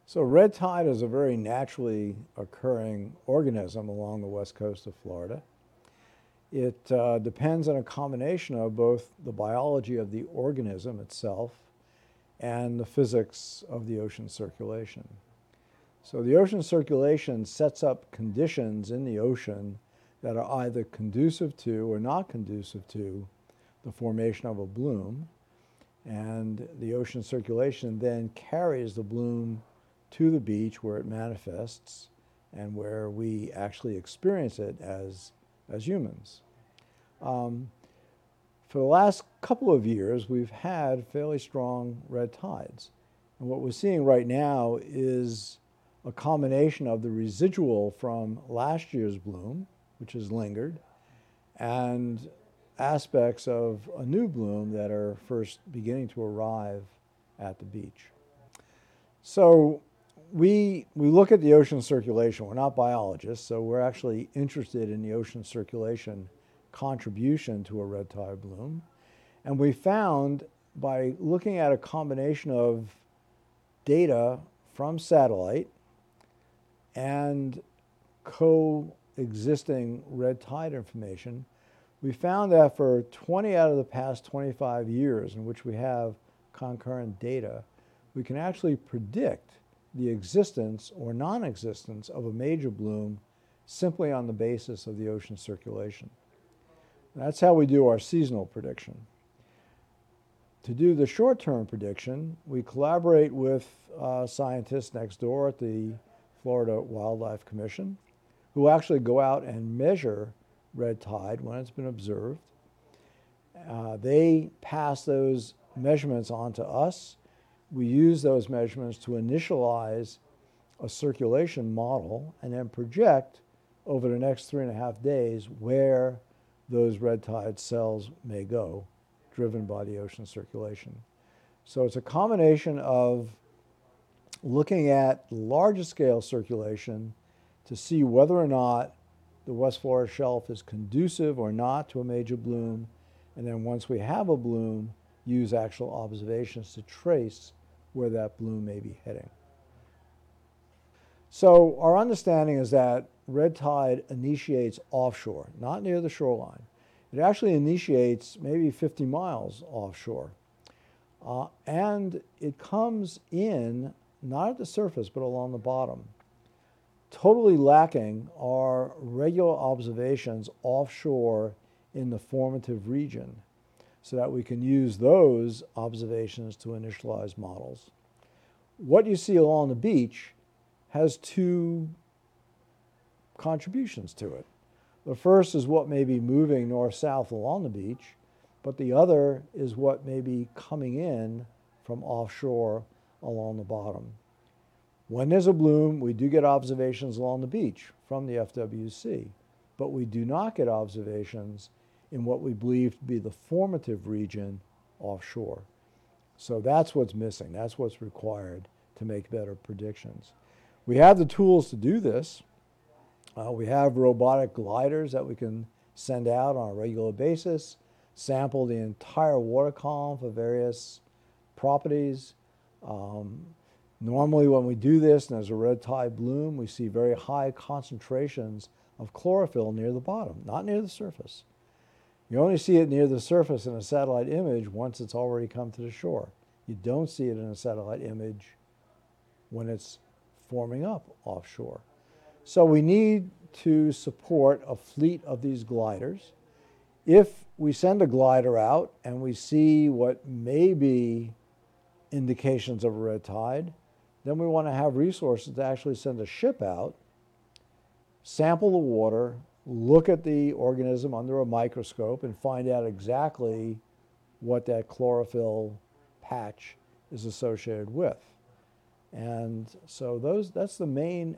So red tide is a very naturally occurring organism along the west coast of Florida. It depends on a combination of both the biology of the organism itself and the physics of the ocean circulation. So the ocean circulation sets up conditions in the ocean that are either conducive to or not conducive to the formation of a bloom. And the ocean circulation then carries the bloom to the beach where it manifests and where we actually experience it as humans. For the last couple of years, we've had fairly strong red tides. And what we're seeing right now is a combination of the residual from last year's bloom, which has lingered, and aspects of a new bloom that are first beginning to arrive at the beach. So we look at the ocean circulation. We're not biologists, so we're actually interested in the ocean circulation contribution to a red tide bloom. And we found by looking at a combination of data from satellite and coexisting red tide information, we found that for 20 out of the past 25 years in which we have concurrent data, we can actually predict the existence or non-existence of a major bloom simply on the basis of the ocean circulation. That's how we do our seasonal prediction. To do the short-term prediction, we collaborate with scientists next door at the Florida Wildlife Commission, who actually go out and measure red tide when it's been observed. They pass those measurements on to us. We use those measurements to initialize a circulation model and then project over the next 3.5 days where those red tide cells may go, driven by the ocean circulation. So it's a combination of looking at larger scale circulation to see whether or not the West Florida shelf is conducive or not to a major bloom, and then once we have a bloom, use actual observations to trace where that bloom may be heading. So our understanding is that red tide initiates offshore, not near the shoreline. It actually initiates maybe 50 miles offshore. And it comes in not at the surface, but along the bottom. Totally lacking are regular observations offshore in the formative region so that we can use those observations to initialize models. What you see along the beach has two contributions to it. The first is what may be moving north-south along the beach, but the other is what may be coming in from offshore along the bottom. When there's a bloom, we do get observations along the beach from the FWC, but we do not get observations in what we believe to be the formative region offshore. So that's what's missing. That's what's required to make better predictions. We have the tools to do this. We have robotic gliders that we can send out on a regular basis, sample the entire water column for various properties. Normally when we do this and there's a red tide bloom, we see very high concentrations of chlorophyll near the bottom, not near the surface. You only see it near the surface in a satellite image once it's already come to the shore. You don't see it in a satellite image when it's forming up offshore. So we need to support a fleet of these gliders. If we send a glider out and we see what may be indications of a red tide, then we want to have resources to actually send a ship out, sample the water, look at the organism under a microscope, and find out exactly what that chlorophyll patch is associated with. And so that's the main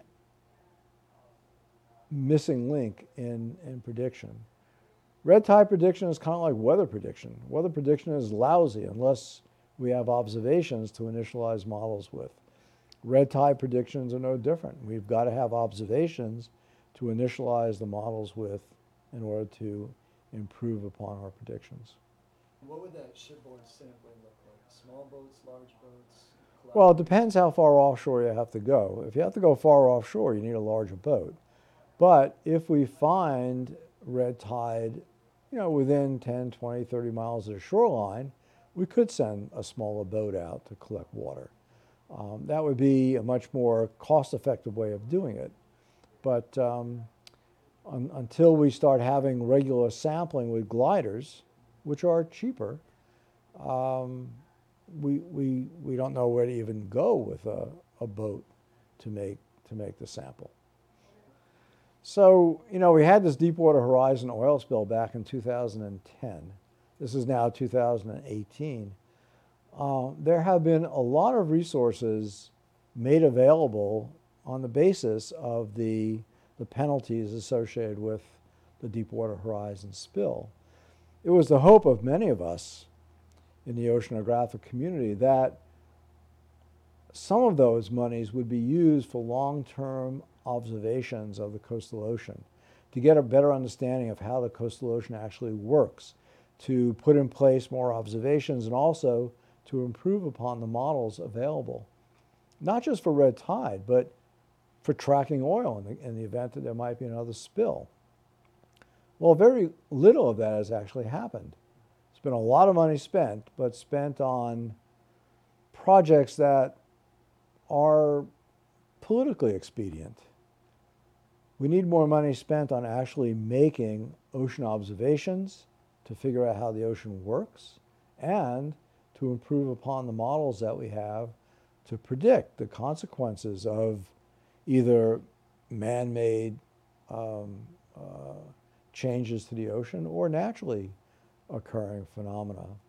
missing link in prediction. Red tide prediction is kind of like weather prediction. Weather prediction is lousy unless we have observations to initialize models with. Red tide predictions are no different. We've got to have observations to initialize the models with in order to improve upon our predictions. What would that shipboard sampling look like? Small boats, large boats, Well, it depends how far offshore you have to go. If you have to go far offshore, you need a larger boat. But if we find red tide, within 10, 20, 30 miles of the shoreline, we could send a smaller boat out to collect water. That would be a much more cost-effective way of doing it. But until we start having regular sampling with gliders, which are cheaper, um, we don't know where to even go with a boat to make the sample. So, we had this Deepwater Horizon oil spill back in 2010. This is now 2018. There have been a lot of resources made available on the basis of the penalties associated with the Deepwater Horizon spill. It was the hope of many of us in the oceanographic community that some of those monies would be used for long-term observations of the coastal ocean to get a better understanding of how the coastal ocean actually works, to put in place more observations, and also to improve upon the models available, not just for red tide, but for tracking oil in the event that there might be another spill. Well, very little of that has actually happened. It's been a lot of money spent, but spent on projects that are politically expedient. We need more money spent on actually making ocean observations to figure out how the ocean works and to improve upon the models that we have to predict the consequences of either man-made changes to the ocean or naturally occurring phenomena.